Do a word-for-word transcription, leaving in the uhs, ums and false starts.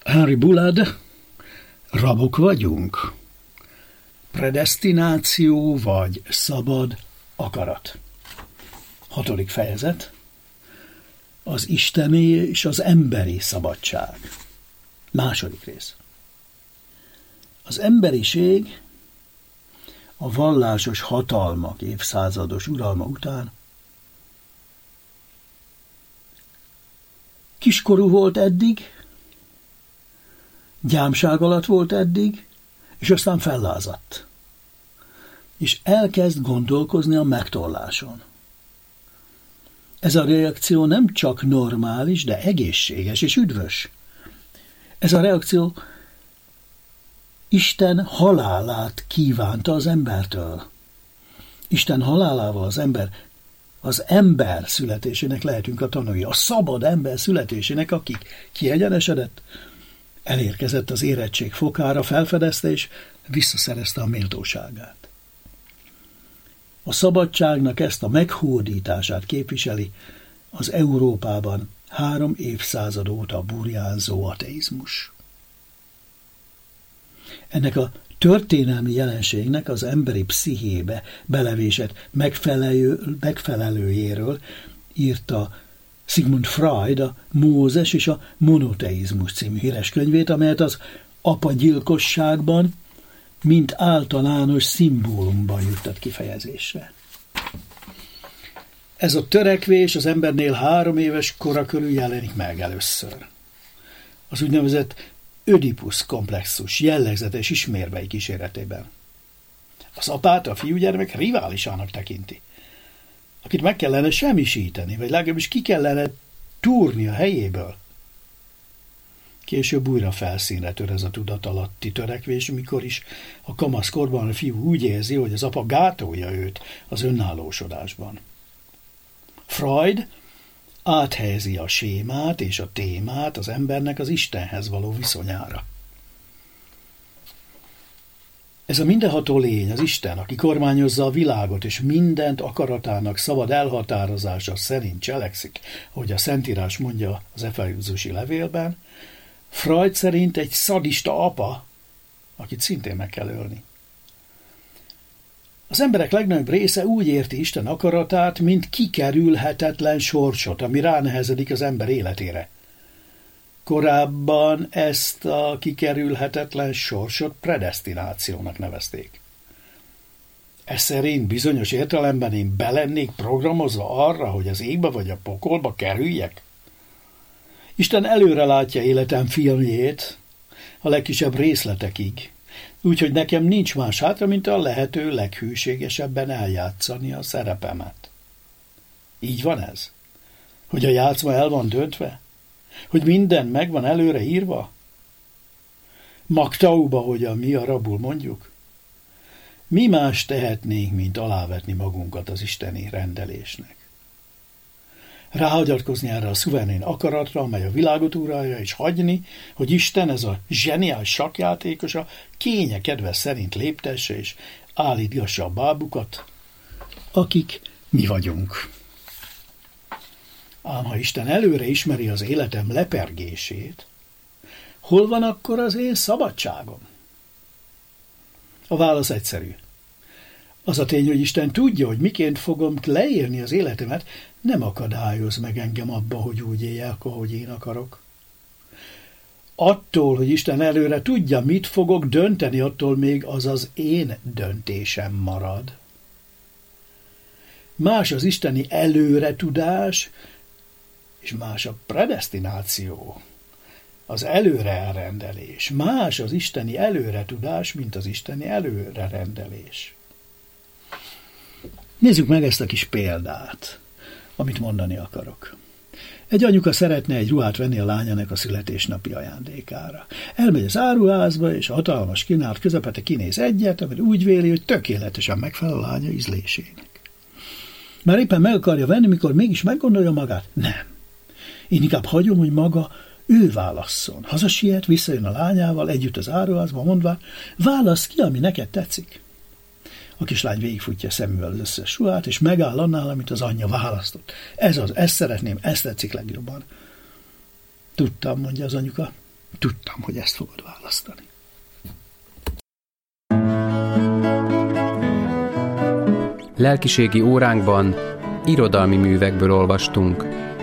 Henry Bullard, rabok vagyunk? Predesztináció vagy szabad akarat. Hatodik fejezet. Az isteni és az emberi szabadság. Második rész. Az emberiség a vallásos hatalmak évszázados uralma után kiskorú volt eddig, gyámság alatt volt eddig, és aztán fellázadt. És elkezd gondolkozni a megtorláson. Ez a reakció nem csak normális, de egészséges és üdvös. Ez a reakció Isten halálát kívánta az embertől. Isten halálával az ember, az ember születésének lehetünk a tanúi. A szabad ember születésének, akik kiegyenesedett, elérkezett az érettség fokára, felfedezte és visszaszerezte a méltóságát. A szabadságnak ezt a meghódítását képviseli az Európában három évszázad óta burjánzó ateizmus. Ennek a történelmi jelenségnek az emberi pszichébe belevésett megfelelő, megfelelőjéről írta Sigmund Freud a Mózes és a monoteizmus című híres könyvét, amelyet az apagyilkosságban mint általános szimbólumban juttat kifejezésre. Ez a törekvés az embernél három éves kora körül jelenik meg először. Az úgynevezett Ödipusz komplexus jellegzetes ismérvei kíséretében. Az apát a fiúgyermek riválisának tekinti, akit meg kellene semmisíteni, vagy legalábbis ki kellene túrni a helyéből. Később újra felszínre tör ez a tudatalatti törekvés, mikor is a kamaszkorban a fiú úgy érzi, hogy az apa gátolja őt az önállósodásban. Freud áthelyezi a sémát és a témát az embernek az Istenhez való viszonyára. Ez a mindenható lény, az Isten, aki kormányozza a világot, és mindent akaratának szabad elhatározása szerint cselekszik, ahogy a Szentírás mondja az Efezeusi levélben, Freud szerint egy szadista apa, akit szintén meg kell ölni. Az emberek legnagyobb része úgy érti Isten akaratát, mint kikerülhetetlen sorsot, ami ránehezedik az ember életére. Korábban ezt a kikerülhetetlen sorsot predesztinációnak nevezték. Ez szerint bizonyos értelemben én belennék programozva arra, hogy az égbe vagy a pokolba kerüljek? Isten előre látja életem filmjét a legkisebb részletekig, úgyhogy nekem nincs más hátra, mint a lehető leghűségesebben eljátszani a szerepemet. Így van ez? Hogy a játszma el van döntve? Hogy minden meg van előre írva? Magtauba, hogy a mi arabul mondjuk? Mi más tehetnénk, mint alávetni magunkat az isteni rendelésnek? Ráhagyatkozni erre a szuverén akaratra, amely a világot uralja, és hagyni, hogy Isten, ez a zseniális sakkjátékos, a kénye kedve szerint léptesse és állítgassa a bábukat, akik mi vagyunk. Ám ha Isten előre ismeri az életem lepergését, hol van akkor az én szabadságom? A válasz egyszerű. Az a tény, hogy Isten tudja, hogy miként fogom leélni az életemet, nem akadályoz meg engem abba, hogy úgy éljek, ahogy én akarok. Attól, hogy Isten előre tudja, mit fogok dönteni, attól még az az én döntésem marad. Más az isteni előretudás, és más a predesztináció, az előre elrendelés. Más az isteni előretudás, mint az isteni előrerendelés. Nézzük meg ezt a kis példát, amit mondani akarok. Egy anyuka szeretne egy ruhát venni a lányának a születésnapi ajándékára. Elmegy az áruházba, és a hatalmas kínálat közepette kinéz egyet, amit úgy véli, hogy tökéletesen megfelel a lánya ízlésének. Már éppen meg akarja venni, mikor mégis meggondolja magát. Nem. Én inkább hagyom, hogy maga ő válasszon. Hazasiet, visszajön a lányával, együtt az áruházba, mondván, válasz ki, ami neked tetszik. A kislány végigfutja szemüvel az összes ruhát, és megáll annál, amit az anyja választott. Ez az, ezt szeretném, ezt tetszik legjobban. Tudtam, mondja az anyuka. Tudtam, hogy ezt fogod választani. Lelkiségi óránkban irodalmi művekből olvastunk.